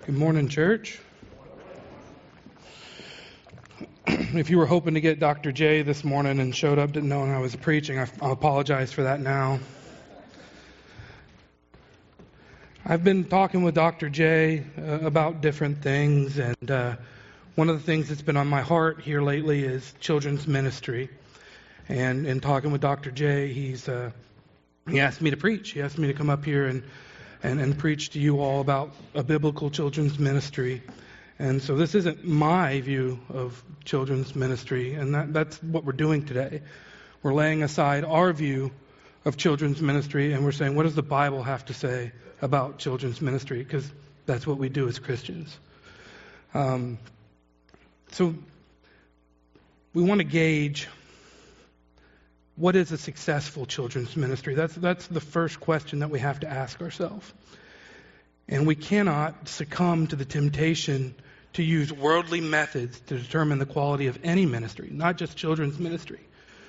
Good morning, church. If you were hoping to get Dr. J this morning and showed up didn't know I was preaching, I'll apologize for that now. I've been talking with Dr. J about different things, and one of the things that's been on my heart here lately is children's ministry. And in talking with Dr. J, he asked me to preach. He asked me to come up here and preach to you all about a biblical children's ministry. And so this isn't my view of children's ministry, and that's what we're doing today. We're laying aside our view of children's ministry, and we're saying, what does the Bible have to say about children's ministry? Because that's what we do as Christians. So we want to gauge, what is a successful children's ministry? That's the first question that we have to ask ourselves. And we cannot succumb to the temptation to use worldly methods to determine the quality of any ministry, not just children's ministry.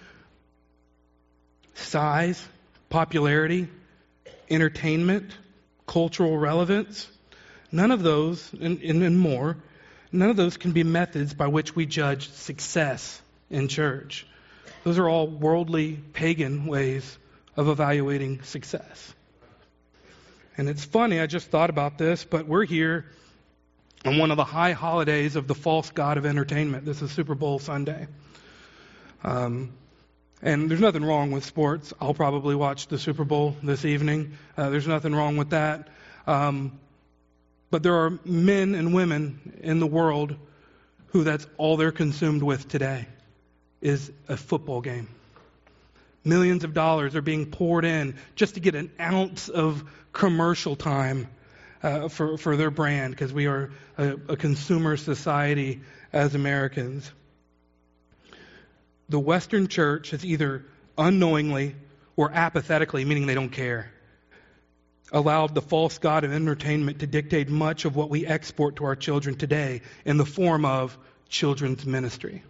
Size, popularity, entertainment, cultural relevance, none of those, and more, none of those can be methods by which we judge success in church. Those are all worldly, pagan ways of evaluating success. And it's funny, I just thought about this, but we're here on one of the high holidays of the false god of entertainment. This is Super Bowl Sunday. And there's nothing wrong with sports. I'll probably watch the Super Bowl this evening. There's nothing wrong with that. But there are men and women in the world who that's all they're consumed with today is a football game. Millions of dollars are being poured in just to get an ounce of commercial time for their brand, because we are a consumer society as Americans. The Western church has either unknowingly or apathetically, meaning they don't care, allowed the false god of entertainment to dictate much of what we export to our children today in the form of children's ministry.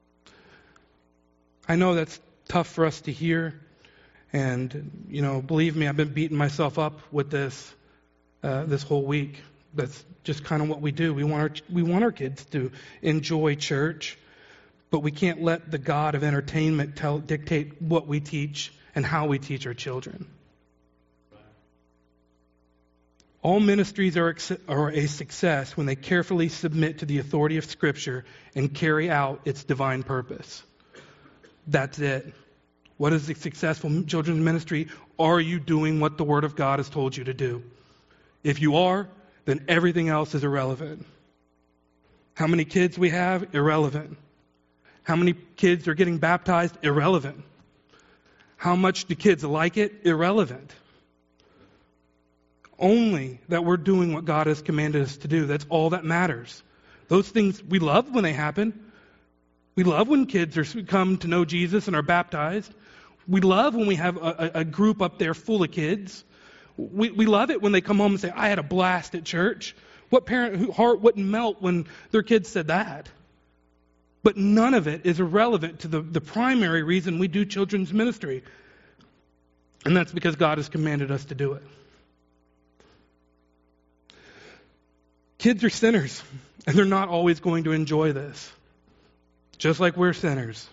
I know that's tough for us to hear, and believe me, I've been beating myself up with this whole week. That's just kind of what we do. We want our kids to enjoy church, but we can't let the god of entertainment dictate what we teach and how we teach our children. All ministries are a success when they carefully submit to the authority of Scripture and carry out its divine purpose. That's it. What is a successful children's ministry? Are you doing what the Word of God has told you to do? If you are, then everything else is irrelevant. How many kids we have? Irrelevant. How many kids are getting baptized? Irrelevant. How much do kids like it? Irrelevant. Only that we're doing what God has commanded us to do. That's all that matters. Those things we love when they happen. We love when kids come to know Jesus and are baptized. We love when we have a group up there full of kids. We love it when they come home and say, I had a blast at church. What parent whose heart wouldn't melt when their kids said that? But none of it is irrelevant to the primary reason we do children's ministry. And that's because God has commanded us to do it. Kids are sinners, and they're not always going to enjoy this. Just like we're sinners.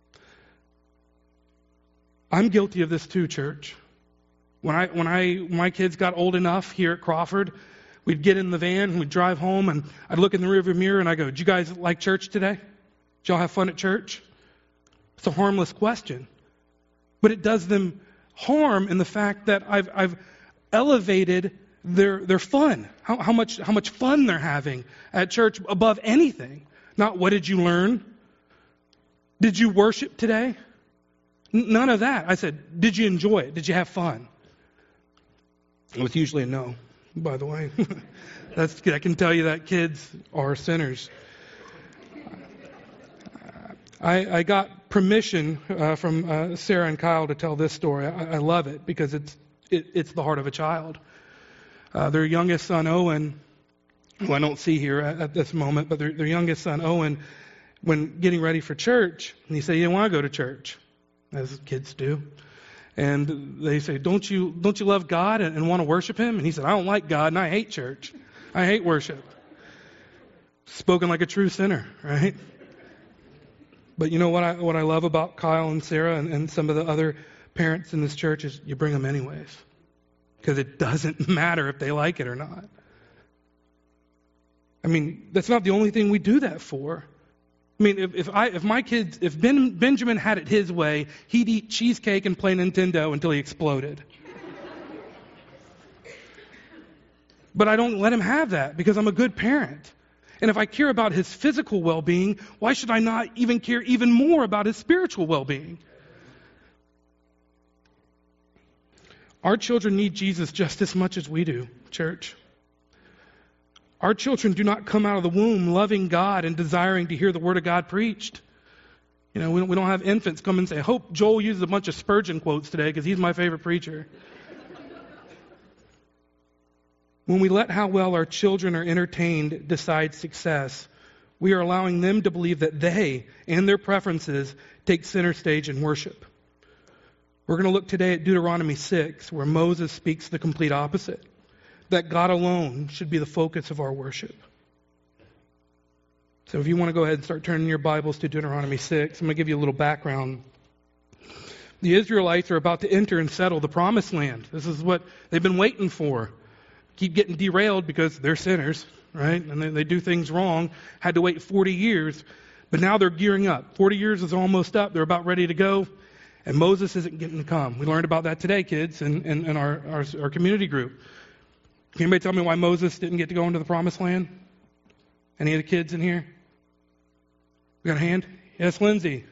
I'm guilty of this too, church. When my kids got old enough here at Crawford, we'd get in the van and we'd drive home, and I'd look in the rearview mirror and I go, "Did you guys like church today? Did y'all have fun at church?" It's a harmless question, but it does them harm in the fact that I've elevated their fun, how much fun they're having at church above anything. Not what did you learn? Did you worship today? None of that. I said, did you enjoy it? Did you have fun? With usually a no, by the way. I can tell you that kids are sinners. I got permission from Sarah and Kyle to tell this story. I love it because it's the heart of a child. Their youngest son, Owen, who I don't see here at this moment, but their youngest son, Owen, when getting ready for church, and he said he didn't want to go to church, as kids do. And they say, don't you love God and want to worship Him? And he said, I don't like God and I hate church. I hate worship. Spoken like a true sinner, right? But you know what I love about Kyle and Sarah and some of the other parents in this church is you bring them anyways. Because it doesn't matter if they like it or not. I mean, that's not the only thing we do that for. I mean, if Benjamin had it his way, he'd eat cheesecake and play Nintendo until he exploded. But I don't let him have that because I'm a good parent. And if I care about his physical well-being, why should I not even care even more about his spiritual well-being? Our children need Jesus just as much as we do, church. Our children do not come out of the womb loving God and desiring to hear the Word of God preached. You know, we don't have infants come and say, I hope Joel uses a bunch of Spurgeon quotes today because he's my favorite preacher. When we let how well our children are entertained decide success, we are allowing them to believe that they and their preferences take center stage in worship. We're going to look today at Deuteronomy 6, where Moses speaks the complete opposite, that God alone should be the focus of our worship. So if you want to go ahead and start turning your Bibles to Deuteronomy 6, I'm going to give you a little background. The Israelites are about to enter and settle the Promised Land. This is what they've been waiting for. Keep getting derailed because they're sinners, right? And they do things wrong. Had to wait 40 years, but now they're gearing up. 40 years is almost up. They're about ready to go, and Moses isn't getting to come. We learned about that today, kids, in our community group. Can anybody tell me why Moses didn't get to go into the Promised Land? Any of the kids in here? We got a hand? Yes, Lindsay.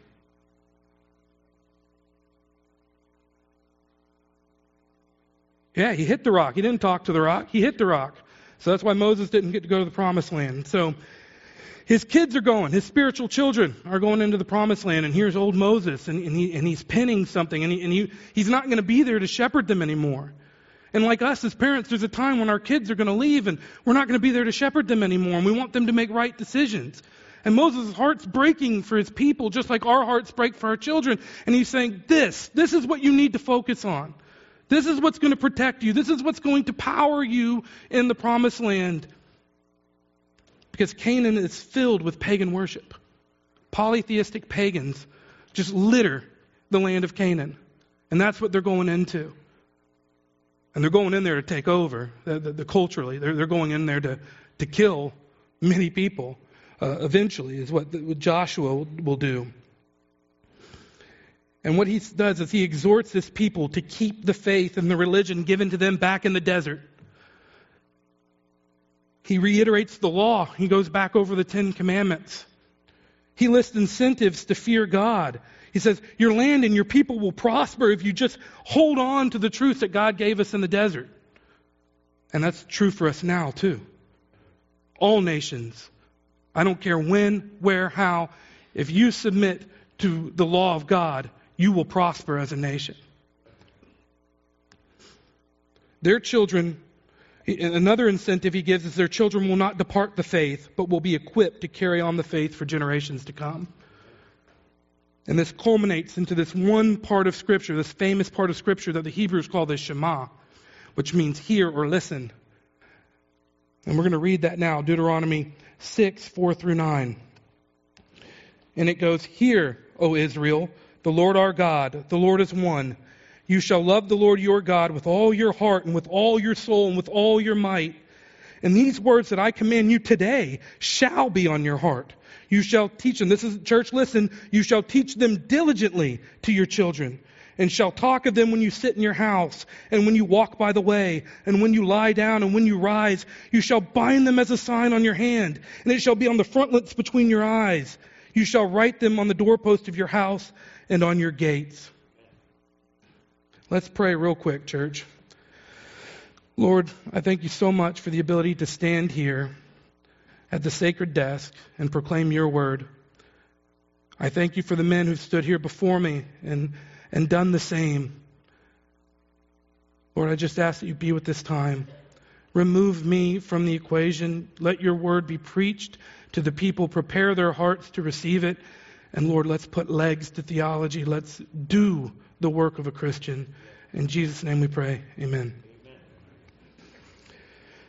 Yeah, he hit the rock. He didn't talk to the rock. He hit the rock. So that's why Moses didn't get to go to the Promised Land. So his kids are going. His spiritual children are going into the Promised Land. And here's old Moses, and he's pinning something. And he's not going to be there to shepherd them anymore. And like us as parents, there's a time when our kids are going to leave, and we're not going to be there to shepherd them anymore. And we want them to make right decisions. And Moses' heart's breaking for his people, just like our hearts break for our children. And he's saying, this is what you need to focus on. This is what's going to protect you. This is what's going to power you in the Promised Land. Because Canaan is filled with pagan worship. Polytheistic pagans just litter the land of Canaan. And that's what they're going into. And they're going in there to take over, culturally. They're going in there to kill many people. Eventually is what Joshua will do. And what he does is he exhorts his people to keep the faith and the religion given to them back in the desert. He reiterates the law. He goes back over the 10 Commandments. He lists incentives to fear God. He says, your land and your people will prosper if you just hold on to the truth that God gave us in the desert. And that's true for us now, too. All nations. I don't care when, where, how. If you submit to the law of God, you will prosper as a nation. Their children, another incentive he gives is their children will not depart the faith, but will be equipped to carry on the faith for generations to come. And this culminates into this one part of Scripture, this famous part of Scripture that the Hebrews call the Shema, which means hear or listen. And we're going to read that now, Deuteronomy 6, 4 through 9. And it goes, hear, O Israel, the Lord our God, the Lord is one. You shall love the Lord your God with all your heart and with all your soul and with all your might. And these words that I command you today shall be on your heart. You shall teach them. This is, church, listen. You shall teach them diligently to your children, and shall talk of them when you sit in your house, and when you walk by the way, and when you lie down, and when you rise. You shall bind them as a sign on your hand, and it shall be on the frontlets between your eyes. You shall write them on the doorpost of your house and on your gates. Let's pray real quick, church. Lord, I thank you so much for the ability to stand here at the sacred desk and proclaim your word. I thank you for the men who stood here before me and done the same. Lord, I just ask that you be with this time. Remove me from the equation. Let your word be preached to the people. Prepare their hearts to receive it. And Lord, let's put legs to theology. Let's do the work of a Christian. In Jesus' name we pray. Amen.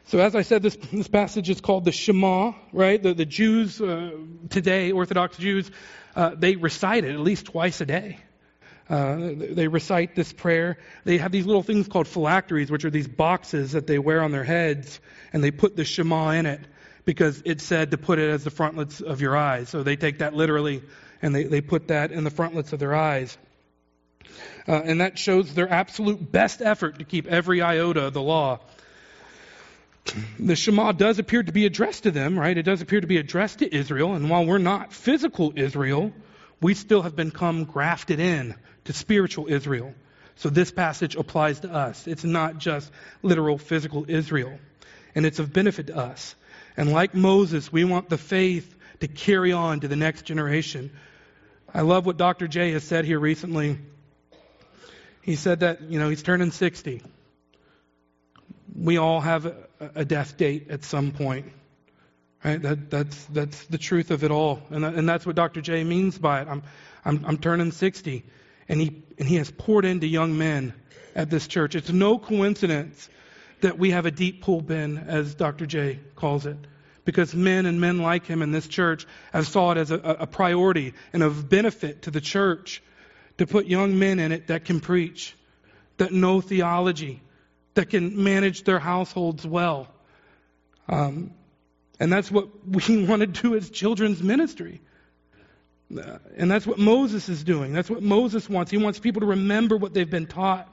So as I said, this passage is called the Shema, right? The Jews today, Orthodox Jews, they recite it at least twice a day. They recite this prayer. They have these little things called phylacteries, which are these boxes that they wear on their heads, and they put the Shema in it because it said to put it as the frontlets of your eyes. So they take that literally, and they put that in the frontlets of their eyes. And that shows their absolute best effort to keep every iota of the law. The Shema does appear to be addressed to them, right? It does appear to be addressed to Israel. And while we're not physical Israel, we still have become grafted in to spiritual Israel. So this passage applies to us. It's not just literal physical Israel. And it's of benefit to us. And like Moses, we want the faith to carry on to the next generation. I love what Dr. J has said here recently. He said that, he's turning 60. We all have a death date at some point, right? That's the truth of it all, and that's what Dr. J means by it. I'm turning 60, and he has poured into young men at this church. It's no coincidence that we have a deep pulpit, as Dr. J calls it, because men and men like him in this church have saw it as a priority and of benefit to the church to put young men in it that can preach, that know theology, that can manage their households well. And that's what we want to do as children's ministry. And that's what Moses is doing. That's what Moses wants. He wants people to remember what they've been taught.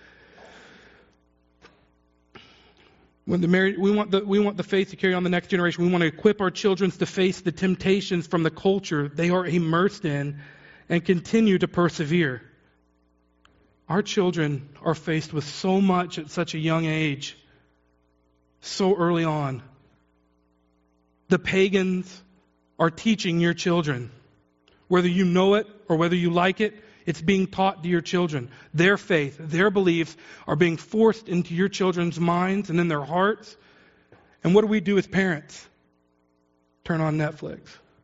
We want the faith to carry on the next generation. We want to equip our children to face the temptations from the culture they are immersed in and continue to persevere. Our children are faced with so much at such a young age, so early on. The pagans are teaching your children. Whether you know it or whether you like it, it's being taught to your children. Their faith, their beliefs are being forced into your children's minds and in their hearts. And what do we do as parents? Turn on Netflix.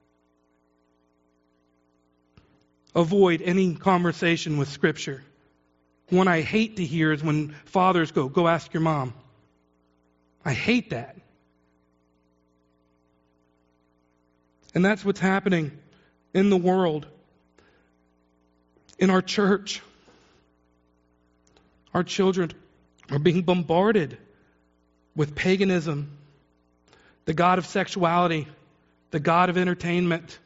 Avoid any conversation with Scripture. One I hate to hear is when fathers go ask your mom. I hate that. And that's what's happening in the world, in our church. Our children are being bombarded with paganism, the god of sexuality, the god of entertainment.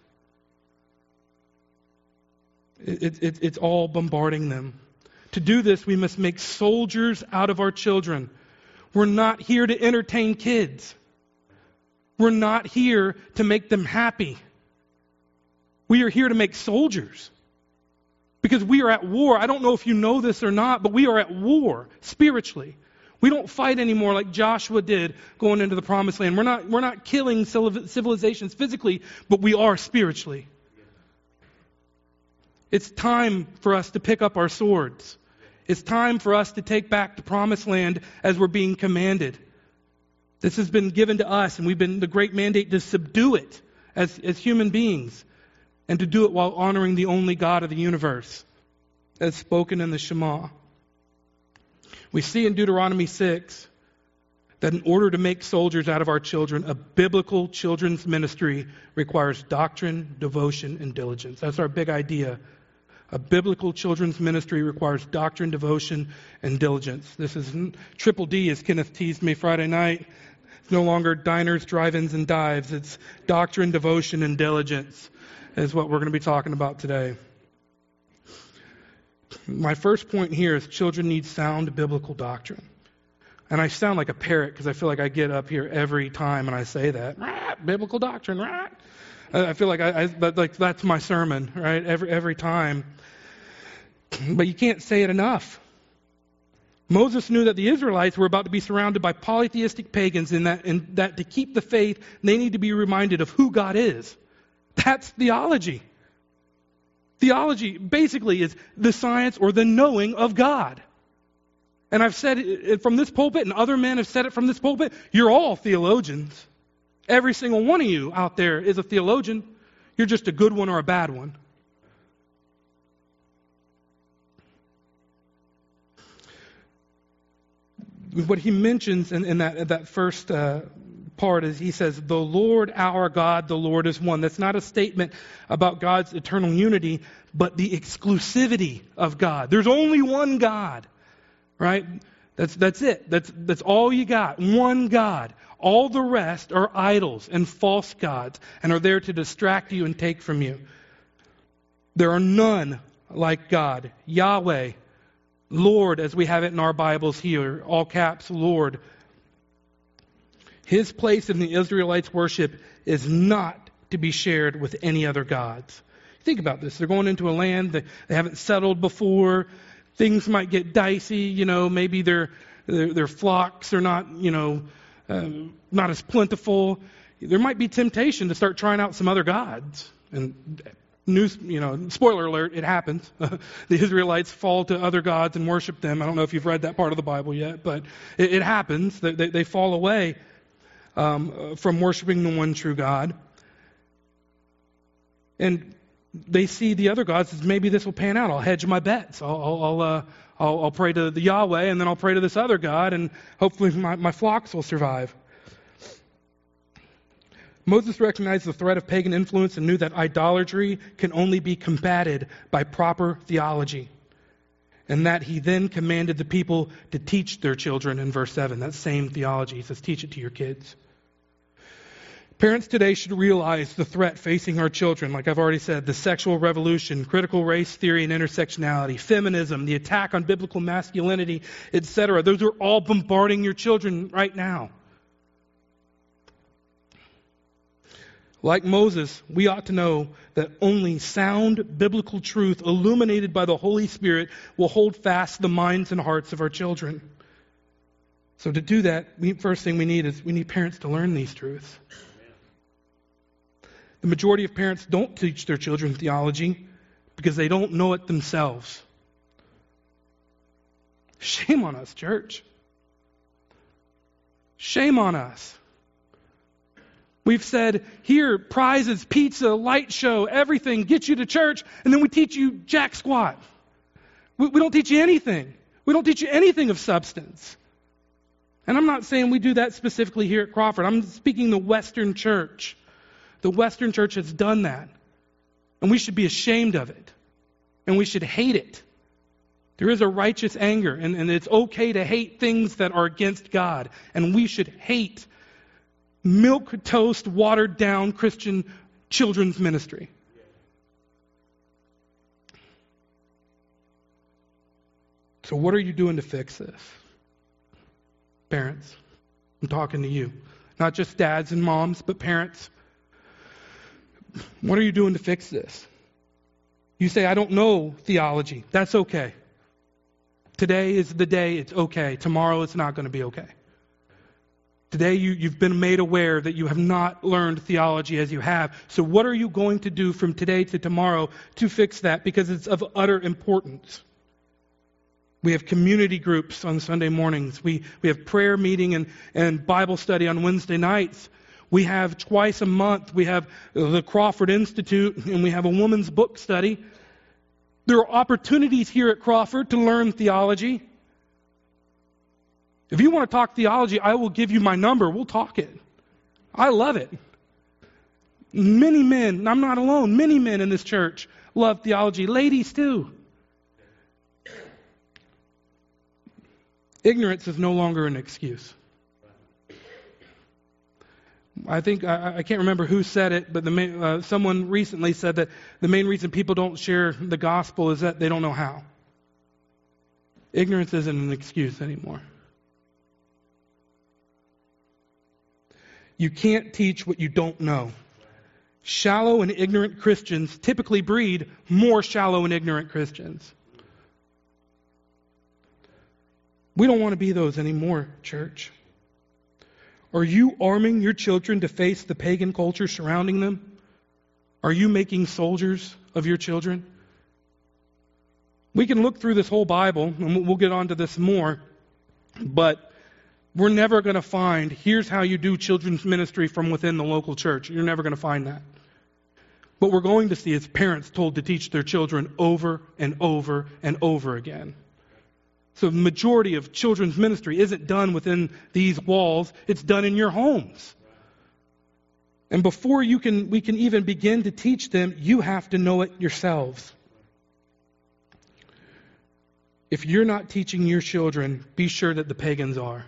It's all bombarding them. To do this, we must make soldiers out of our children. We're not here to entertain kids. We're not here to make them happy. We are here to make soldiers. Because we are at war. I don't know if you know this or not, but we are at war spiritually. We don't fight anymore like Joshua did going into the promised land. We're not killing civilizations physically, but we are spiritually. It's time for us to pick up our swords. It's time for us to take back the promised land as we're being commanded. This has been given to us, and we've been the great mandate to subdue it as human beings, and to do it while honoring the only God of the universe, as spoken in the Shema. We see in Deuteronomy 6 that in order to make soldiers out of our children, a biblical children's ministry requires doctrine, devotion, and diligence. That's our big idea. A biblical children's ministry requires doctrine, devotion, and diligence. This is triple D, as Kenneth teased me Friday night. It's no longer diners, drive-ins, and dives. It's doctrine, devotion, and diligence is what we're going to be talking about today. My first point here is children need sound biblical doctrine. And I sound like a parrot because I feel like I get up here every time and I say that. Biblical doctrine, I feel like that's my sermon, right? Every time. But you can't say it enough. Moses knew that the Israelites were about to be surrounded by polytheistic pagans, and that to keep the faith, they need to be reminded of who God is. That's theology. Theology basically is the science or the knowing of God. And I've said it from this pulpit, and other men have said it from this pulpit. You're all theologians. Every single one of you out there is a theologian. You're just a good one or a bad one. What he mentions in that first part is he says, the Lord our God, the Lord is one. That's not a statement about God's eternal unity, but the exclusivity of God. There's only one God, right? That's it. That's all you got. One God. All the rest are idols and false gods and are there to distract you and take from you. There are none like God. Yahweh, Lord, as we have it in our Bibles here, all caps, Lord. His place in the Israelites' worship is not to be shared with any other gods. Think about this. They're going into a land that they haven't settled before. Things might get dicey. Maybe their flocks are not, not as plentiful. There might be temptation to start trying out some other gods. And spoiler alert, it happens. The Israelites fall to other gods and worship them. I don't know if you've read that part of the Bible yet, but it happens. They fall away from worshiping the one true God. And they see the other gods as maybe this will pan out. I'll hedge my bets. I'll pray to the Yahweh, and then I'll pray to this other God, and hopefully my flocks will survive. Moses recognized the threat of pagan influence and knew that idolatry can only be combated by proper theology. And that he then commanded the people to teach their children in verse 7. That same theology. He says, teach it to your kids. Parents today should realize the threat facing our children. Like I've already said, the sexual revolution, critical race theory and intersectionality, feminism, the attack on biblical masculinity, etc. Those are all bombarding your children right now. Like Moses, we ought to know that only sound biblical truth illuminated by the Holy Spirit will hold fast the minds and hearts of our children. So to do that, first thing we need parents to learn these truths. The majority of parents don't teach their children theology because they don't know it themselves. Shame on us, church. Shame on us. We've said, here, prizes, pizza, light show, everything, get you to church, and then we teach you jack squat. We don't teach you anything. We don't teach you anything of substance. And I'm not saying we do that specifically here at Crawford. I'm speaking the Western church. The Western church has done that. And we should be ashamed of it. And we should hate it. There is a righteous anger, and it's okay to hate things that are against God. And we should hate milk toast, watered down Christian children's ministry. So what are you doing to fix this? Parents, I'm talking to you. Not just dads and moms, but parents. What are you doing to fix this? You say, I don't know theology. That's okay. Today is the day it's okay. Tomorrow it's not going to be okay. Today you've been made aware that you have not learned theology as you have. So what are you going to do from today to tomorrow to fix that? Because it's of utter importance. We have community groups on Sunday mornings. We have prayer meeting and Bible study on Wednesday nights. We have twice a month, we have the Crawford Institute, and we have a woman's book study. There are opportunities here at Crawford to learn theology. If you want to talk theology, I will give you my number. We'll talk it. I love it. Many men, I'm not alone, many men in this church love theology. Ladies too. Ignorance is no longer an excuse. I think, I can't remember who said it, but someone recently said that the main reason people don't share the gospel is that they don't know how. Ignorance isn't an excuse anymore. You can't teach what you don't know. Shallow and ignorant Christians typically breed more shallow and ignorant Christians. We don't want to be those anymore, church. Are you arming your children to face the pagan culture surrounding them? Are you making soldiers of your children? We can look through this whole Bible, and we'll get onto this more, but we're never going to find, here's how you do children's ministry from within the local church. You're never going to find that. What we're going to see is parents told to teach their children over and over and over again. So the majority of children's ministry isn't done within these walls. It's done in your homes. And before we can even begin to teach them, you have to know it yourselves. If you're not teaching your children, be sure that the pagans are.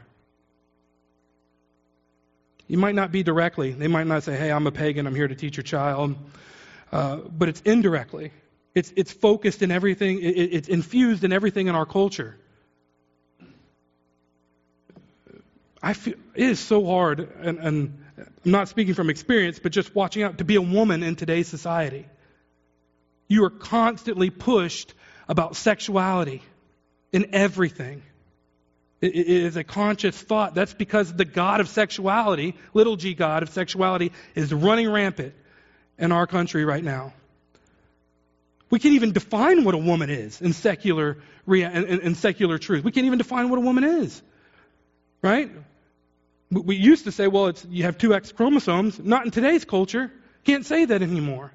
You might not be directly. They might not say, hey, I'm a pagan, I'm here to teach your child. But it's indirectly. It's focused in everything. It's infused in everything in our culture. I feel it is so hard, and I'm not speaking from experience, but just watching out, to be a woman in today's society. You are constantly pushed about sexuality in everything. It is a conscious thought. That's because the God of sexuality, little g God of sexuality, is running rampant in our country right now. We can't even define what a woman is in secular truth. We can't even define what a woman is. Right? We used to say, well, you have two X chromosomes. Not in today's culture. Can't say that anymore.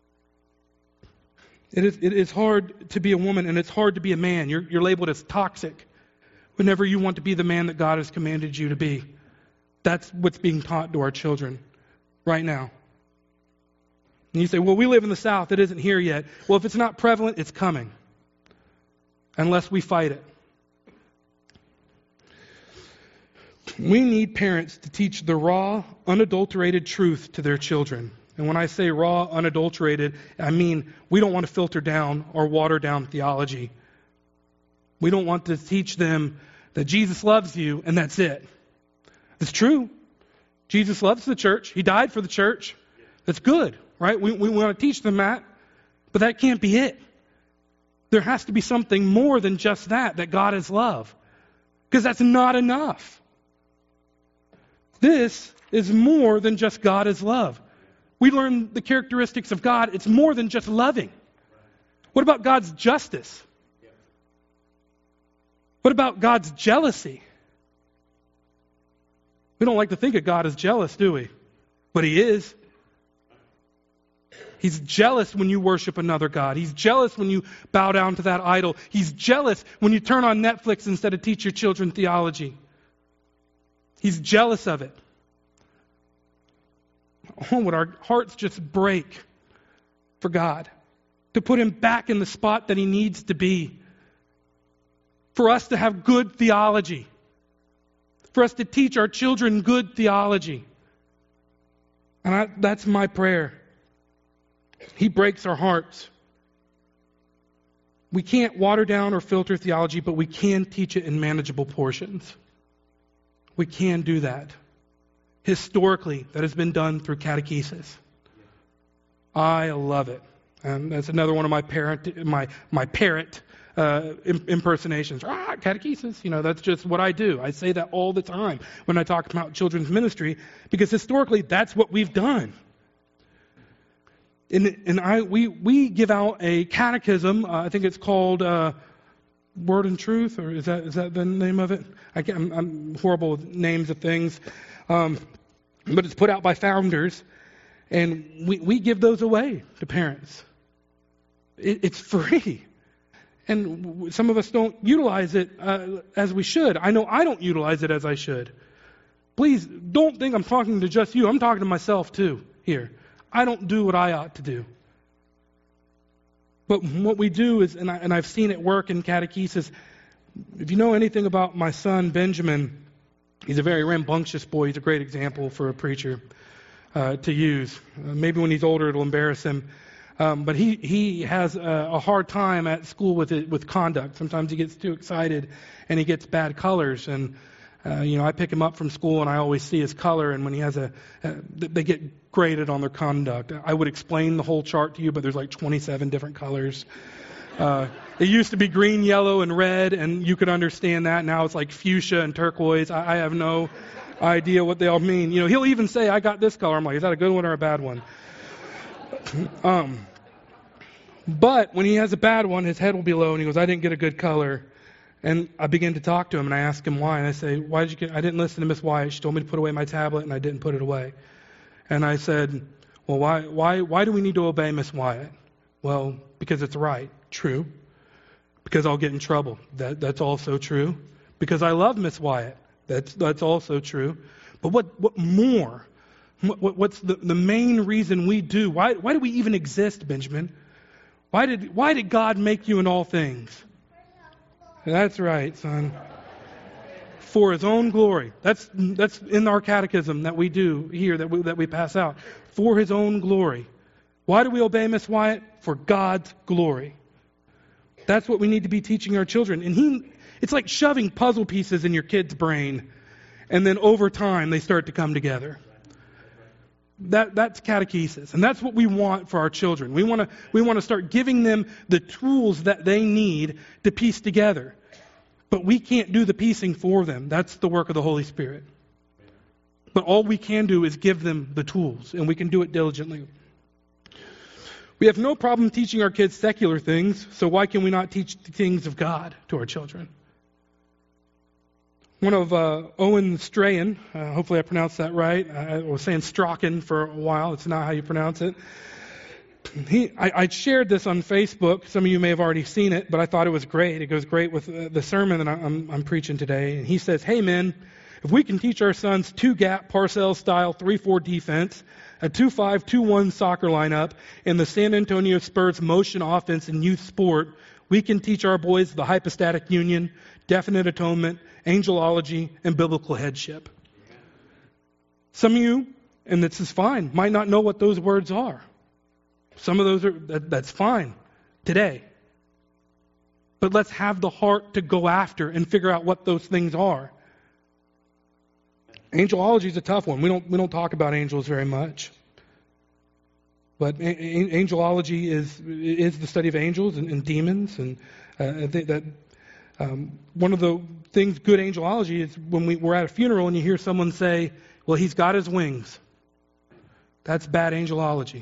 It is hard to be a woman, and it's hard to be a man. You're labeled as toxic whenever you want to be the man that God has commanded you to be. That's what's being taught to our children right now. And you say, well, we live in the South. It isn't here yet. Well, if it's not prevalent, it's coming. Unless we fight it. We need parents to teach the raw, unadulterated truth to their children. And when I say raw, unadulterated, I mean we don't want to filter down or water down theology. We don't want to teach them that Jesus loves you and that's it. It's true. Jesus loves the church. He died for the church. That's good, right? We want to teach them that. But that can't be it. There has to be something more than just that God is love. Because that's not enough. This is more than just God is love. We learn the characteristics of God. It's more than just loving. What about God's justice? What about God's jealousy? We don't like to think of God as jealous, do we? But He is. He's jealous when you worship another God. He's jealous when you bow down to that idol. He's jealous when you turn on Netflix instead of teach your children theology. He's jealous of it. Oh, would our hearts just break for God to put Him back in the spot that He needs to be. For us to have good theology. For us to teach our children good theology. And that's my prayer. He breaks our hearts. We can't water down or filter theology, but we can teach it in manageable portions. We can do that. Historically, that has been done through catechesis. I love it. And that's another one of my parrot impersonations. Catechesis. That's just what I do. I say that all the time when I talk about children's ministry, because historically, that's what we've done. We give out a catechism. I think it's called Word and Truth, or is that the name of it? I'm horrible with names of things, but it's put out by founders, and we give those away to parents. It's free, and some of us don't utilize it as we should. I know I don't utilize it as I should. Please don't think I'm talking to just you. I'm talking to myself too here. I don't do what I ought to do. But what we do is, and I've seen it work in catechesis, if you know anything about my son, Benjamin, he's a very rambunctious boy. He's a great example for a preacher to use. Maybe when he's older it'll embarrass him. But he has a hard time at school with conduct. Sometimes he gets too excited and he gets bad colors. And I pick him up from school and I always see his color. And when he has they get graded on their conduct. I would explain the whole chart to you, but there's like 27 different colors. It used to be green, yellow, and red, and you could understand that. Now it's like fuchsia and turquoise. I have no idea what they all mean. He'll even say, I got this color. I'm like, is that a good one or a bad one? But when he has a bad one, his head will be low, and he goes, I didn't get a good color. And I begin to talk to him, and I ask him why. And I say, why did you get? I didn't listen to Miss Wyatt. She told me to put away my tablet, and I didn't put it away. And I said, well, why do we need to obey Miss Wyatt? Well, because it's right. True. because I'll get in trouble. That's also true. Because I love Miss Wyatt. That's also true. But what more? What's the main reason we do? Why do we even exist, Benjamin? Why did God make you in all things? That's right, son. For His own glory. That's in our catechism that we do here, that we pass out. For His own glory. Why do we obey Miss Wyatt? For God's glory. That's what we need to be teaching our children. And it's like shoving puzzle pieces in your kid's brain, and then over time they start to come together. That's catechesis, and that's what we want for our children. We want to start giving them the tools that they need to piece together. But we can't do the piecing for them. That's the work of the Holy Spirit. But all we can do is give them the tools, and we can do it diligently. We have no problem teaching our kids secular things, so why can we not teach the things of God to our children? One of Owen Strahan, hopefully I pronounced that right. I was saying Strachan for a while. It's not how you pronounce it. I shared this on Facebook. Some of you may have already seen it, but I thought it was great. It goes great with the sermon that I'm preaching today. And he says, hey men, if we can teach our sons 2-gap Parcells style 3-4 defense, a 2-5, 2-1 soccer lineup, and the San Antonio Spurs motion offense in youth sport, we can teach our boys the hypostatic union, definite atonement, angelology, and biblical headship. Some of you, and this is fine, might not know what those words are. Some of those that's fine today. But let's have the heart to go after and figure out what those things are. Angelology is a tough one. We don't talk about angels very much. But angelology is the study of angels and demons, and I think that one of the things good angelology is when we're at a funeral and you hear someone say, "Well, he's got his wings." That's bad angelology.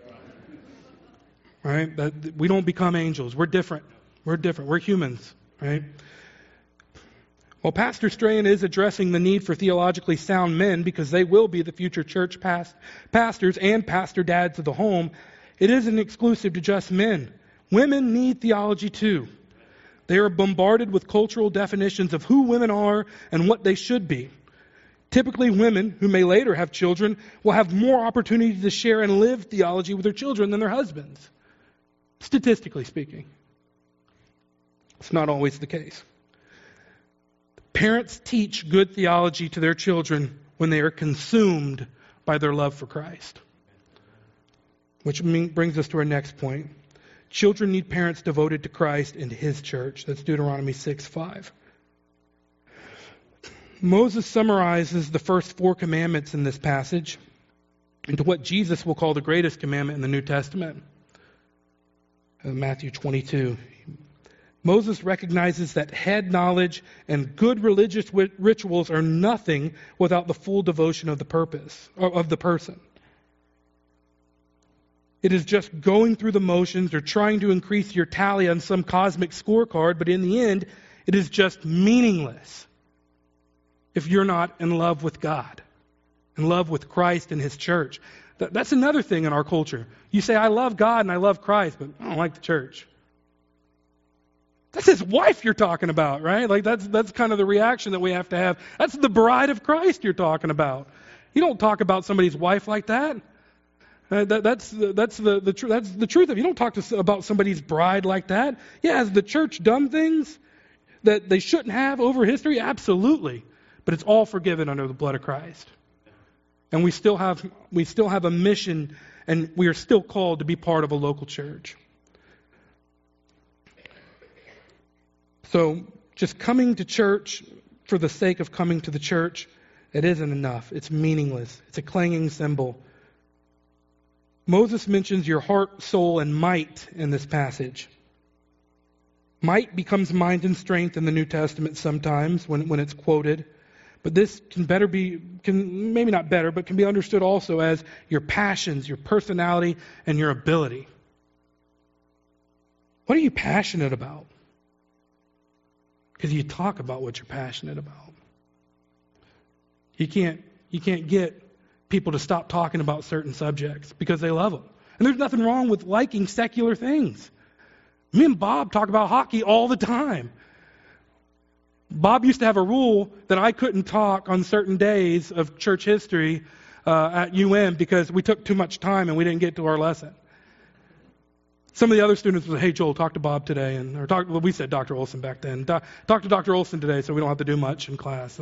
Right? We don't become angels. We're different. We're humans. Right? Well, Pastor Strahan is addressing the need for theologically sound men because they will be the future church pastors and pastor dads of the home. It isn't exclusive to just men. Women need theology too. They are bombarded with cultural definitions of who women are and what they should be. Typically, women who may later have children will have more opportunity to share and live theology with their children than their husbands. Statistically speaking. It's not always the case. Parents teach good theology to their children when they are consumed by their love for Christ. Which brings us to our next point. Children need parents devoted to Christ and His church. That's Deuteronomy 6:5. Moses summarizes the first 4 commandments in this passage into what Jesus will call the greatest commandment in the New Testament. Matthew 22. Moses recognizes that head knowledge and good religious rituals are nothing without the full devotion of the person. It is just going through the motions or trying to increase your tally on some cosmic scorecard, but in the end, it is just meaningless if you're not in love with God, in love with Christ and His church. That's another thing in our culture. You say, I love God and I love Christ, but I don't like the church. That's His wife you're talking about, right? Like that's kind of the reaction that we have to have. That's the bride of Christ you're talking about. You don't talk about somebody's wife like that. That's the truth of it. You don't talk about somebody's bride like that. Yeah, has the church done things that they shouldn't have over history? Absolutely. But it's all forgiven under the blood of Christ. And we still have a mission, and we are still called to be part of a local church. So just coming to church for the sake of coming to the church, it isn't enough. It's meaningless. It's a clanging cymbal. Moses mentions your heart, soul, and might in this passage. Might becomes mind and strength in the New Testament sometimes when it's quoted. But this can maybe not better, but can be understood also as your passions, your personality, and your ability. What are you passionate about? Because you talk about what you're passionate about. You can't get people to stop talking about certain subjects because they love them. And there's nothing wrong with liking secular things. Me and Bob talk about hockey all the time. Bob used to have a rule that I couldn't talk on certain days of church history at UM because we took too much time and we didn't get to our lesson. Some of the other students would say, hey, Joel, talk to Bob today. We said Dr. Olson back then. Talk to Dr. Olson today so we don't have to do much in class.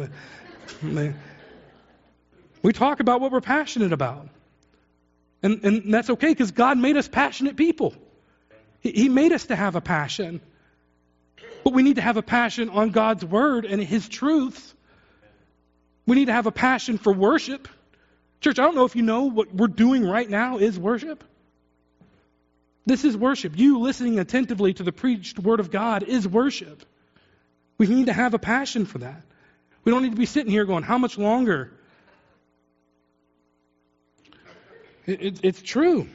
We talk about what we're passionate about. And that's okay because God made us passionate people. He made us to have a passion. But we need to have a passion on God's Word and His truths. We need to have a passion for worship. Church, I don't know if you know what we're doing right now is worship. This is worship. You listening attentively to the preached Word of God is worship. We need to have a passion for that. We don't need to be sitting here going, how much longer? It's true.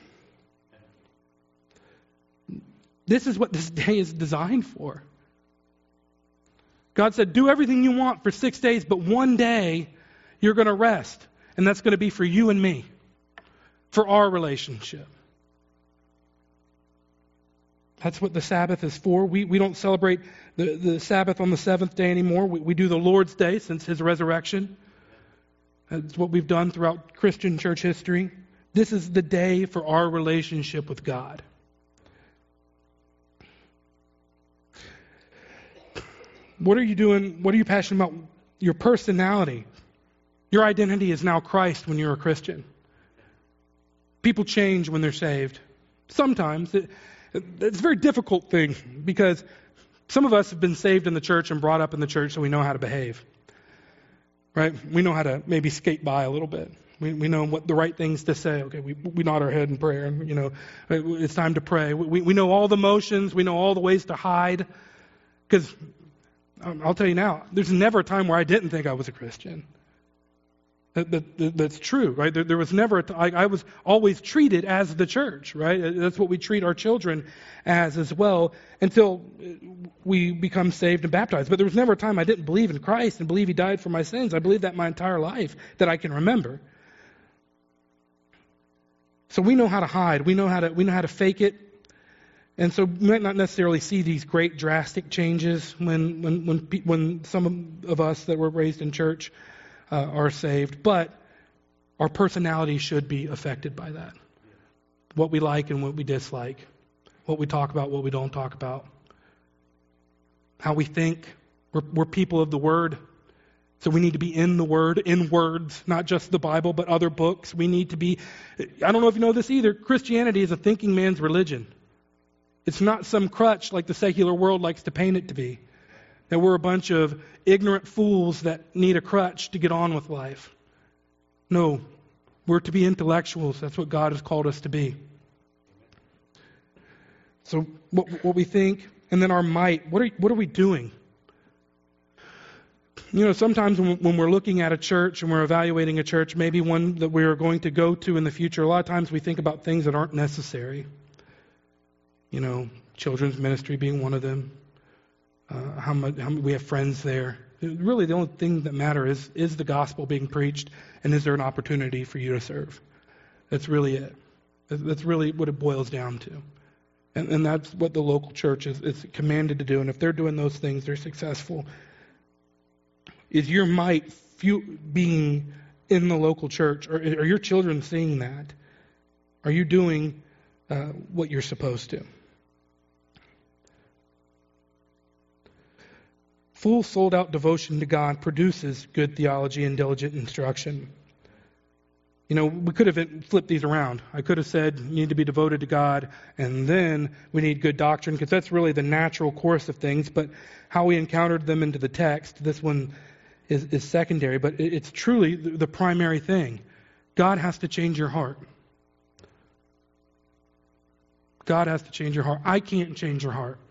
This is what this day is designed for. God said, do everything you want for 6 days, but one day you're going to rest. And that's going to be for you and me, for our relationship. That's what the Sabbath is for. We don't celebrate the Sabbath on the seventh day anymore. We do the Lord's Day since His resurrection. That's what we've done throughout Christian church history. This is the day for our relationship with God. What are you doing? What are you passionate about? Your personality. Your identity is now Christ when you're a Christian. People change when they're saved. Sometimes. It's a very difficult thing because some of us have been saved in the church and brought up in the church so we know how to behave. Right? We know how to maybe skate by a little bit. We know what the right things to say. Okay, we nod our head in prayer. And, it's time to pray. We know all the motions. We know all the ways to hide. Because I'll tell you now, there's never a time where I didn't think I was a Christian. That's true, right? There was never I was always treated as the church, right? That's what we treat our children as well until we become saved and baptized. But there was never a time I didn't believe in Christ and believe He died for my sins. I believe that my entire life that I can remember. So we know how to hide. We know how to fake it. And so we might not necessarily see these great drastic changes when some of us that were raised in church are saved, but our personality should be affected by that. What we like and what we dislike. What we talk about, what we don't talk about. How we think. We're people of the Word. So we need to be in the Word, in words, not just the Bible, but other books. We need to be, I don't know if you know this either, Christianity is a thinking man's religion. It's not some crutch like the secular world likes to paint it to be. That we're a bunch of ignorant fools that need a crutch to get on with life. No, we're to be intellectuals. That's what God has called us to be. So what we think, and then our might. What are we doing? Sometimes when we're looking at a church and we're evaluating a church, maybe one that we are going to go to in the future, a lot of times we think about things that aren't necessary. Children's ministry being one of them. How we have friends there. Really, the only thing that matters is the gospel being preached, and is there an opportunity for you to serve? That's really it. That's really what it boils down to. And that's what the local church is commanded to do. And if they're doing those things, they're successful. Is your might being in the local church? Or are your children seeing that? Are you doing what you're supposed to? Full sold-out devotion to God produces good theology and diligent instruction. We could have flipped these around. I could have said you need to be devoted to God, and then we need good doctrine, because that's really the natural course of things. But how we encountered them into the text, this one is secondary, but it's truly the primary thing. God has to change your heart. God has to change your heart. I can't change your heart.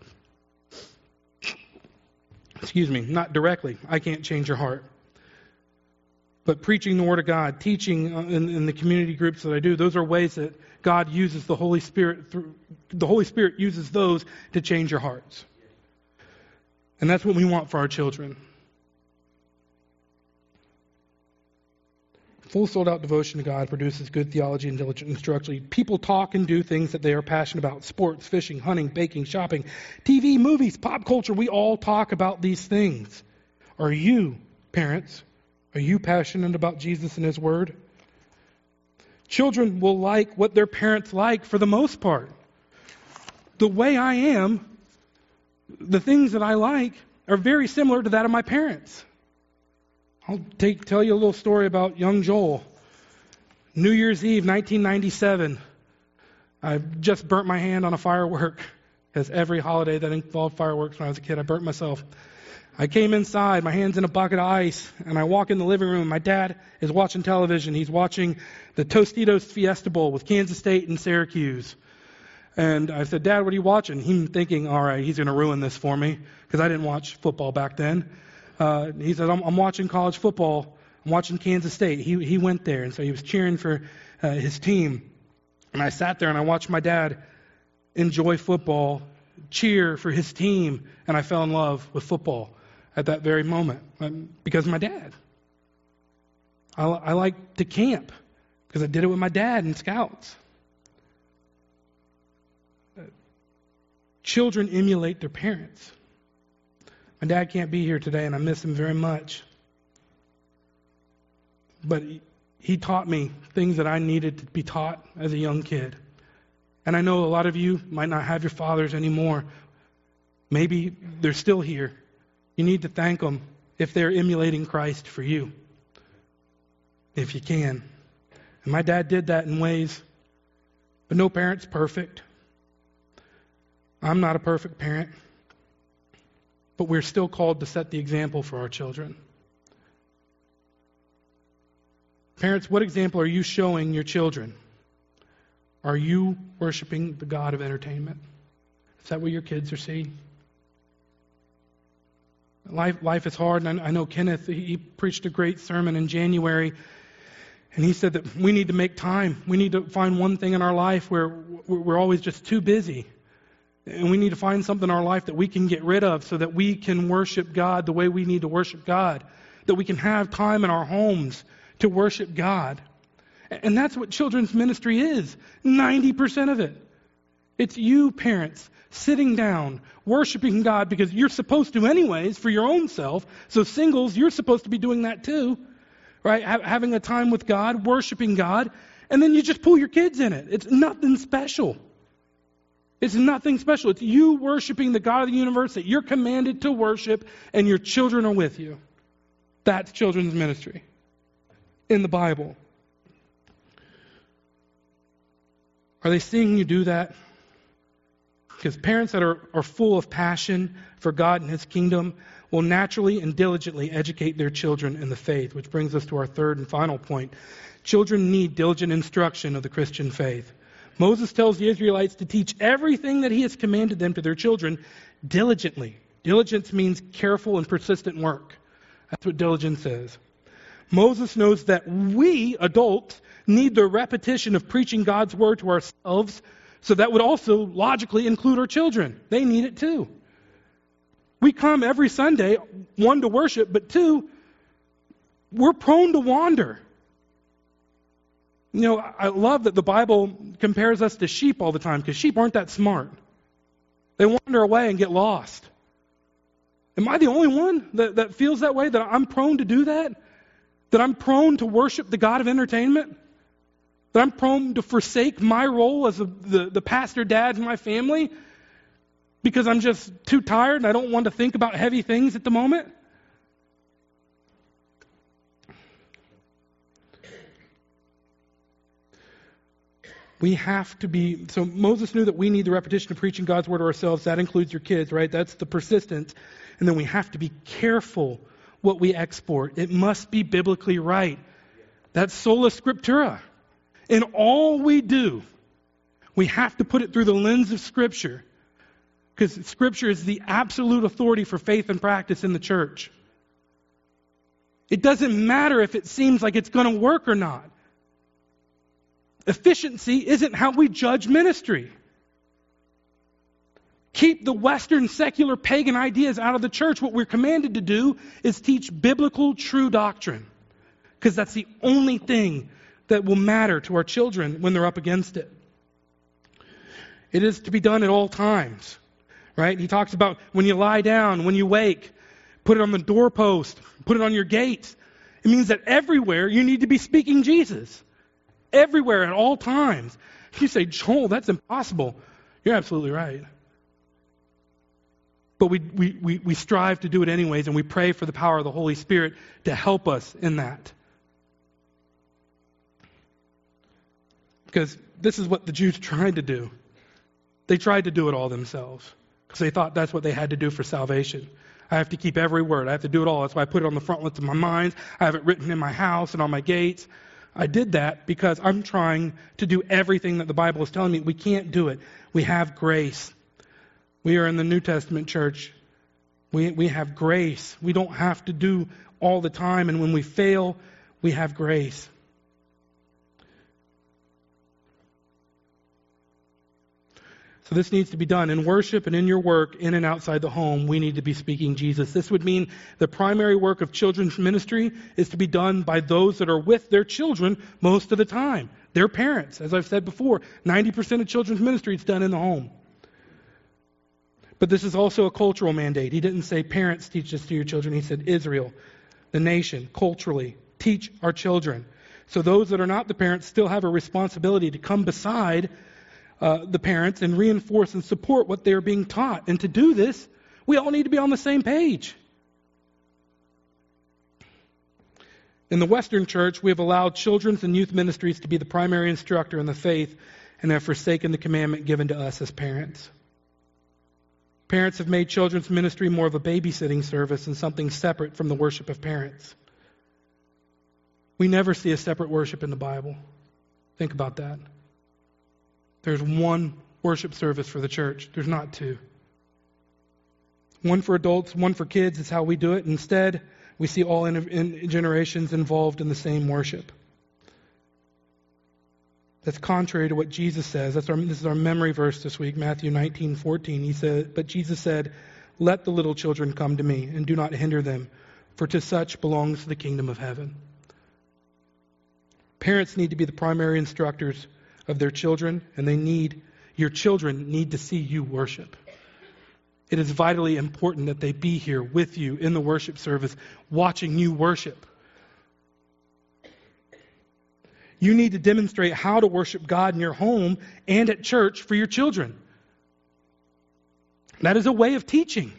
Excuse me, not directly. I can't change your heart. But preaching the Word of God, teaching in the community groups that I do, those are ways that God uses the Holy Spirit. The Holy Spirit uses those to change your hearts. And that's what we want for our children. Full sold-out devotion to God produces good theology and diligent instruction. People talk and do things that they are passionate about. Sports, fishing, hunting, baking, shopping, TV, movies, pop culture. We all talk about these things. Are you, parents, are you passionate about Jesus and His Word? Children will like what their parents like for the most part. The way I am, the things that I like, are very similar to that of my parents. I'll tell you a little story about young Joel. New Year's Eve, 1997. I just burnt my hand on a firework, because every holiday that involved fireworks when I was a kid, I burnt myself. I came inside, my hand's in a bucket of ice, and I walk in the living room. My dad is watching television. He's watching the Tostitos Fiesta Bowl with Kansas State and Syracuse. And I said, Dad, what are you watching? He's thinking, all right, he's going to ruin this for me, because I didn't watch football back then. He said, I'm watching college football. I'm watching Kansas State. He went there, and so he was cheering for his team. And I sat there and I watched my dad enjoy football, cheer for his team, and I fell in love with football at that very moment because of my dad. I like to camp because I did it with my dad in Scouts. Children emulate their parents. My dad can't be here today, and I miss him very much. But he taught me things that I needed to be taught as a young kid. And I know a lot of you might not have your fathers anymore. Maybe they're still here. You need to thank them if they're emulating Christ for you, if you can. And my dad did that in ways, but no parent's perfect. I'm not a perfect parent. But we're still called to set the example for our children. Parents, what example are you showing your children? Are you worshiping the God of entertainment? Is that what your kids are seeing? Life is hard, and I know Kenneth, he preached a great sermon in January, and he said that we need to make time. We need to find one thing in our life where we're always just too busy. And we need to find something in our life that we can get rid of so that we can worship God the way we need to worship God. That we can have time in our homes to worship God. And that's what children's ministry is. 90% of it. It's you, parents, sitting down, worshiping God because you're supposed to anyways for your own self. So singles, you're supposed to be doing that too. Right? Having a time with God, worshiping God. And then you just pull your kids in it. It's nothing special. It's nothing special. It's you worshiping the God of the universe that you're commanded to worship, and your children are with you. That's children's ministry in the Bible. Are they seeing you do that? Because parents that are full of passion for God and His kingdom will naturally and diligently educate their children in the faith, which brings us to our third and final point. Children need diligent instruction of the Christian faith. Moses tells the Israelites to teach everything that he has commanded them to their children diligently. Diligence means careful and persistent work. That's what diligence is. Moses knows that we, adults, need the repetition of preaching God's word to ourselves, so that would also logically include our children. They need it too. We come every Sunday, one, to worship, but two, we're prone to wander. You know, I love that the Bible compares us to sheep all the time, because sheep aren't that smart. They wander away and get lost. Am I the only one that feels that way, that I'm prone to do that? That I'm prone to worship the God of entertainment? That I'm prone to forsake my role as the pastor dad in my family because I'm just too tired and I don't want to think about heavy things at the moment? We have to be, so Moses knew that we need the repetition of preaching God's word to ourselves. That includes your kids, right? That's the persistence. And then we have to be careful what we export. It must be biblically right. That's sola scriptura. In all we do, we have to put it through the lens of Scripture. Because Scripture is the absolute authority for faith and practice in the church. It doesn't matter if it seems like it's going to work or not. Efficiency isn't how we judge ministry. Keep the Western secular pagan ideas out of the church. What we're commanded to do is teach biblical true doctrine. because that's the only thing that will matter to our children when they're up against it. It is to be done at all times, right? He talks about when you lie down, when you wake, put it on the doorpost, put it on your gate. It means that everywhere you need to be speaking Jesus. Everywhere at all times. You say, Joel, that's impossible. You're absolutely right. But we strive to do it anyways, and we pray for the power of the Holy Spirit to help us in that. Because this is what the Jews tried to do. They tried to do it all themselves because they thought that's what they had to do for salvation. I have to keep every word. I have to do it all. That's why I put it on the frontlets of my mind. I have it written in my house and on my gates. I did that because I'm trying to do everything that the Bible is telling me. We can't do it. We have grace. We are in the New Testament church. We have grace. We don't have to do all the time. And when we fail, we have grace. So this needs to be done in worship and in your work, in and outside the home. We need to be speaking Jesus. This would mean the primary work of children's ministry is to be done by those that are with their children most of the time. Their parents. As I've said before, 90% of children's ministry is done in the home. But this is also a cultural mandate. He didn't say parents teach this to your children. He said Israel, the nation, culturally, teach our children. So those that are not the parents still have a responsibility to come beside the parents and reinforce and support what they're being taught. And to do this, we all need to be on the same page. In the Western Church, we have allowed children's and youth ministries to be the primary instructor in the faith and have forsaken the commandment given to us as parents. Parents have made children's ministry more of a babysitting service and something separate from the worship of parents. We never see a separate worship in the Bible. Think about that. There's one worship service for the church. There's not two. One for adults, one for kids is how we do it. Instead, we see all in generations involved in the same worship. That's contrary to what Jesus says. This is our memory verse this week, Matthew 19:14. He said, "But Jesus said, 'Let the little children come to me, and do not hinder them, for to such belongs the kingdom of heaven.'" Parents need to be the primary instructors of their children, and your children need to see you worship. It is vitally important that they be here with you in the worship service, watching you worship. You need to demonstrate how to worship God in your home and at church for your children. That is a way of teaching.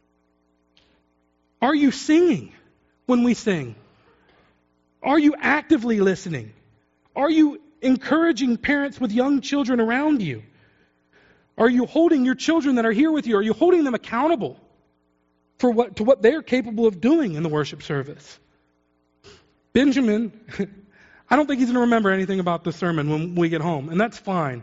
Are you singing when we sing? Are you actively listening? Are you encouraging parents with young children around you? Are you holding your children that are here with you? Are you holding them accountable for what they're capable of doing in the worship service? Benjamin, I don't think he's going to remember anything about the sermon when we get home, and that's fine.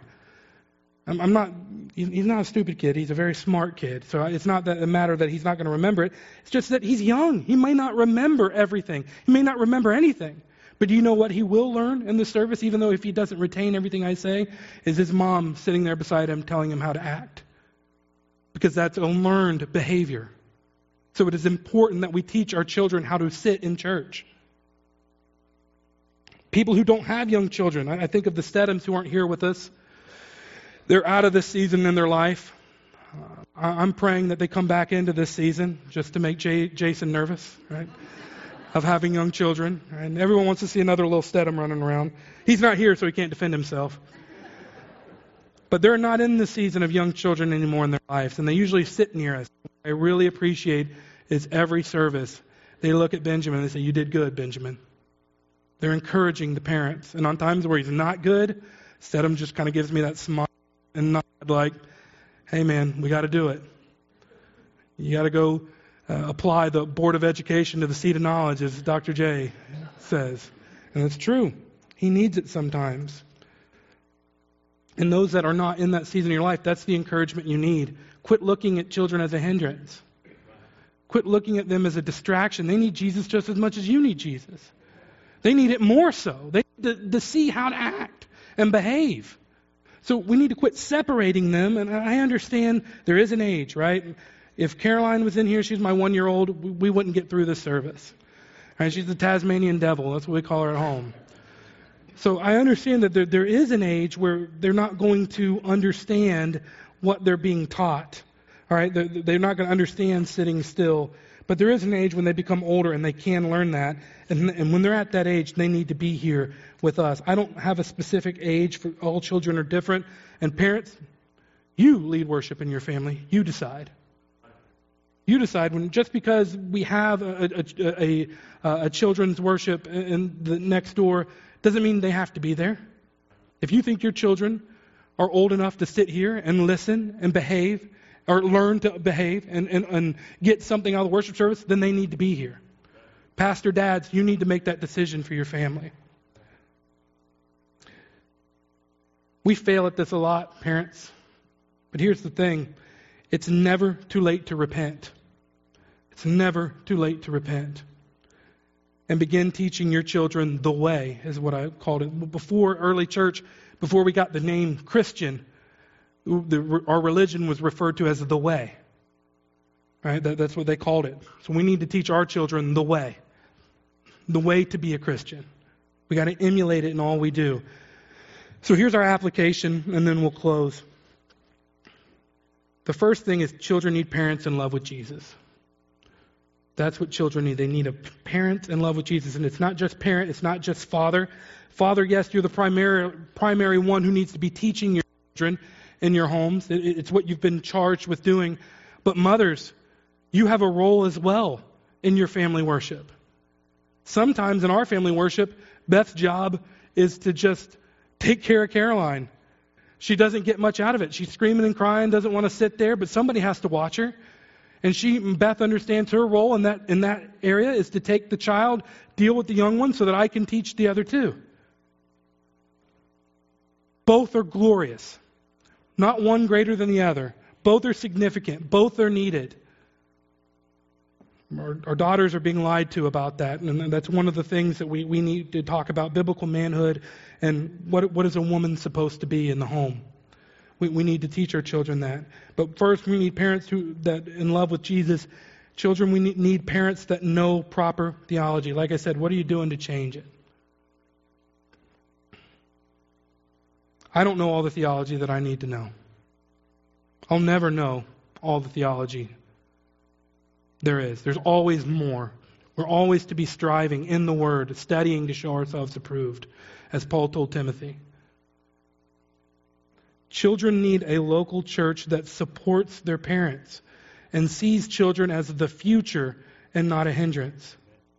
He's not a stupid kid. He's a very smart kid. So it's not that a matter that he's not going to remember it. It's just that he's young. He may not remember everything. He may not remember anything. But do you know what he will learn in the service, even though if he doesn't retain everything I say, is his mom sitting there beside him telling him how to act. Because that's a learned behavior. So it is important that we teach our children how to sit in church. People who don't have young children, I think of the Stedhams who aren't here with us. They're out of this season in their life. I'm praying that they come back into this season just to make Jason nervous, right? Of having young children. And everyone wants to see another little Stedham running around. He's not here, so he can't defend himself. But they're not in the season of young children anymore in their lives. And they usually sit near us. What I really appreciate is every service. They look at Benjamin and they say, "You did good, Benjamin." They're encouraging the parents. And on times where he's not good, Stedham just kind of gives me that smile and nod like, "Hey man, we got to do it. You got to go apply the Board of Education to the seat of knowledge," as Dr. J says. And it's true. He needs it sometimes. And those that are not in that season of your life, that's the encouragement you need. Quit looking at children as a hindrance. Quit looking at them as a distraction. They need Jesus just as much as you need Jesus. They need it more so. They need to see how to act and behave. So we need to quit separating them. And I understand there is an age, right? If Caroline was in here, she's my 1-year-old, we wouldn't get through this service. Right? She's the Tasmanian devil. That's what we call her at home. So I understand that there is an age where they're not going to understand what they're being taught. All right, they're not going to understand sitting still. But there is an age when they become older and they can learn that. And when they're at that age, they need to be here with us. I don't have a specific age. For all children are different. And parents, you lead worship in your family. You decide. You decide. When just because we have a children's worship in the next door doesn't mean they have to be there. If you think your children are old enough to sit here and listen and behave, or learn to behave and get something out of the worship service, then they need to be here. Pastor dads, you need to make that decision for your family. We fail at this a lot, parents. But here's the thing. It's never too late to repent. It's never too late to repent. And begin teaching your children the way, is what I called it. Before early church, before we got the name Christian, our religion was referred to as the way. Right? That's what they called it. So we need to teach our children the way. The way to be a Christian. We got to emulate it in all we do. So here's our application, and then we'll close. The first thing is children need parents in love with Jesus. That's what children need. They need a parent in love with Jesus. And it's not just parent, it's not just father. Father, yes, you're the primary one who needs to be teaching your children in your homes. It's what you've been charged with doing. But mothers, you have a role as well in your family worship. Sometimes in our family worship, Beth's job is to just take care of Caroline. She doesn't get much out of it. She's screaming and crying, doesn't want to sit there, but somebody has to watch her. And Beth understands her role in that area is to take the child, deal with the young one so that I can teach the other two. Both are glorious. Not one greater than the other. Both are significant. Both are needed. Our daughters are being lied to about that. And that's one of the things that we need to talk about, biblical manhood and what is a woman supposed to be in the home. We need to teach our children that. But first, we need parents that in love with Jesus. Children, we need parents that know proper theology. Like I said, what are you doing to change it? I don't know all the theology that I need to know. I'll never know all the theology there is. There's always more. We're always to be striving in the Word, studying to show ourselves approved, as Paul told Timothy. Children need a local church that supports their parents and sees children as the future and not a hindrance.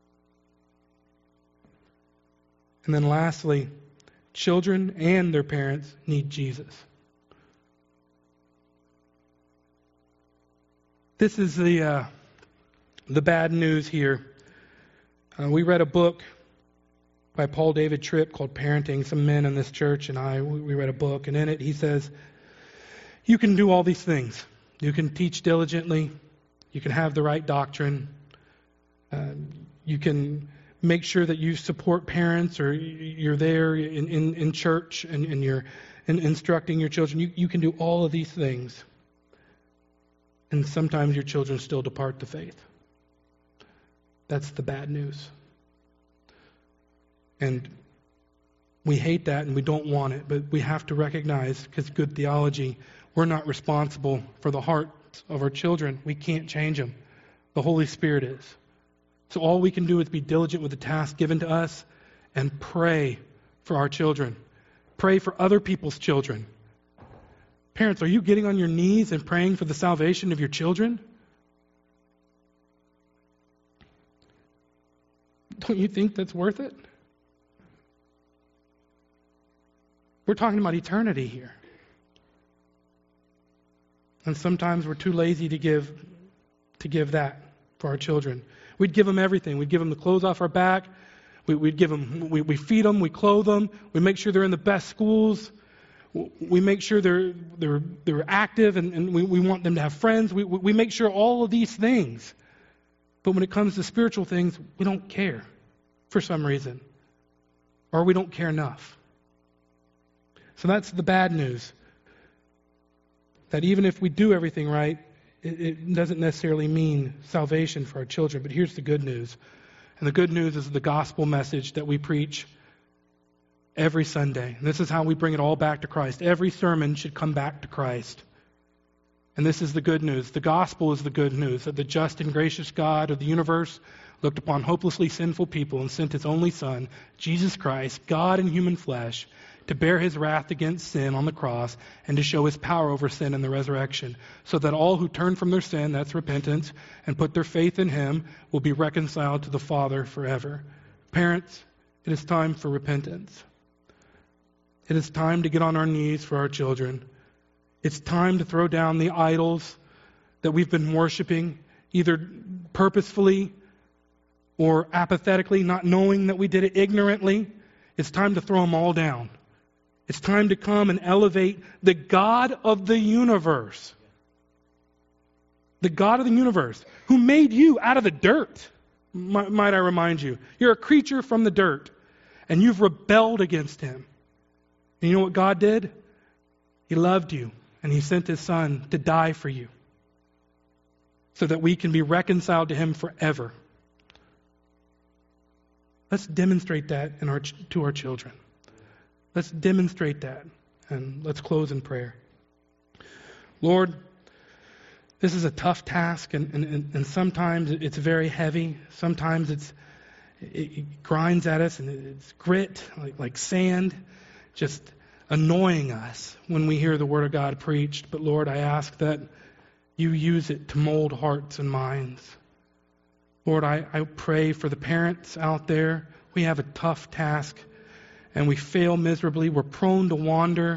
And then lastly, children and their parents need Jesus. This is the bad news here. We read a book by Paul David Tripp called Parenting. Some men in this church and we read a book, and in it he says, you can do all these things. You can teach diligently. You can have the right doctrine. You can make sure that you support parents, or you're there in church and you're instructing your children. You can do all of these things. And sometimes your children still depart the faith. That's the bad news. And we hate that and we don't want it, but we have to recognize, because good theology, we're not responsible for the hearts of our children. We can't change them. The Holy Spirit is. So all we can do is be diligent with the task given to us and pray for our children. Pray for other people's children. Parents, are you getting on your knees and praying for the salvation of your children? Don't you think that's worth it? We're talking about eternity here. And sometimes we're too lazy to give that for our children. We'd give them everything. We'd give them the clothes off our back. We feed them, we clothe them, we make sure they're in the best schools. We make sure they're active, and we want them to have friends. We make sure all of these things. But when it comes to spiritual things, we don't care for some reason. Or we don't care enough. So that's the bad news. That even if we do everything right, it doesn't necessarily mean salvation for our children. But here's the good news. And the good news is the gospel message that we preach every Sunday. And this is how we bring it all back to Christ. Every sermon should come back to Christ. And this is the good news. The gospel is the good news that the just and gracious God of the universe looked upon hopelessly sinful people and sent his only Son, Jesus Christ, God in human flesh, to bear his wrath against sin on the cross and to show his power over sin in the resurrection, so that all who turn from their sin, that's repentance, and put their faith in him will be reconciled to the Father forever. Parents, it is time for repentance. It is time to get on our knees for our children. It's time to throw down the idols that we've been worshiping, either purposefully or apathetically, not knowing that we did it ignorantly. It's time to throw them all down. It's time to come and elevate the God of the universe. The God of the universe, who made you out of the dirt, might I remind you. You're a creature from the dirt, and you've rebelled against him. And you know what God did? He loved you, and he sent his Son to die for you, so that we can be reconciled to him forever. Let's demonstrate that to our children. Let's demonstrate that. And let's close in prayer. Lord, this is a tough task, and sometimes it's very heavy. Sometimes it grinds at us, and it's grit, like sand, just annoying us when we hear the Word of God preached. But Lord, I ask that you use it to mold hearts and minds. Lord, I pray for the parents out there. We have a tough task, and we fail miserably. We're prone to wander.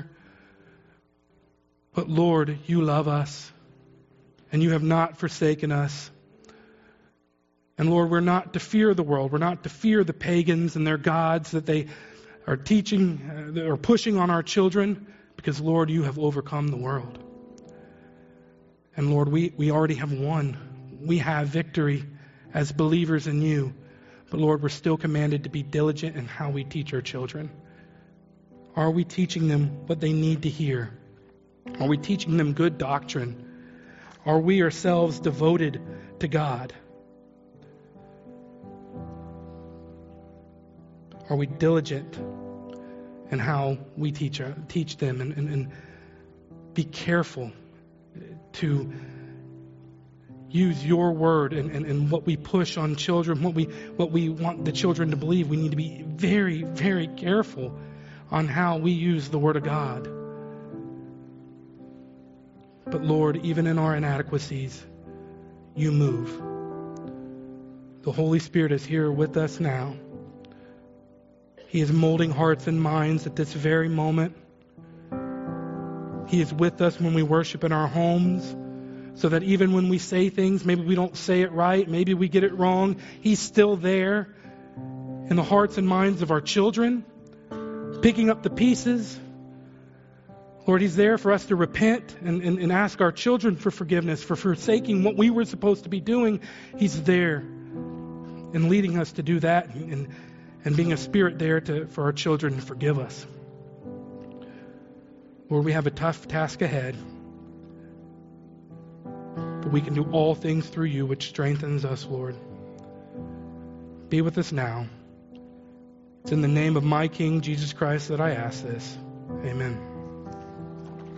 But Lord, you love us, and you have not forsaken us. And Lord, we're not to fear the world. We're not to fear the pagans and their gods that they are teaching or pushing on our children, because Lord, you have overcome the world. And Lord, we already have won. We have victory as believers in you. But Lord, we're still commanded to be diligent in how we teach our children. Are we teaching them what they need to hear? Are we teaching them good doctrine? Are we ourselves devoted to God? Are we diligent in how we teach them, and be careful to use your word and what we push on children, what we want the children to believe. We need to be very, very careful on how we use the Word of God. But Lord, even in our inadequacies, you move. The Holy Spirit is here with us now. He is molding hearts and minds at this very moment. He is with us when we worship in our homes, so that even when we say things, maybe we don't say it right, maybe we get it wrong, He's still there in the hearts and minds of our children, picking up the pieces. Lord, He's there for us to repent and ask our children for forgiveness for forsaking what we were supposed to be doing. He's there and leading us to do that, and being a spirit there for our children to forgive us. Lord, we have a tough task ahead, but we can do all things through you, which strengthens us, Lord. Be with us now. It's in the name of my King, Jesus Christ, that I ask this. Amen.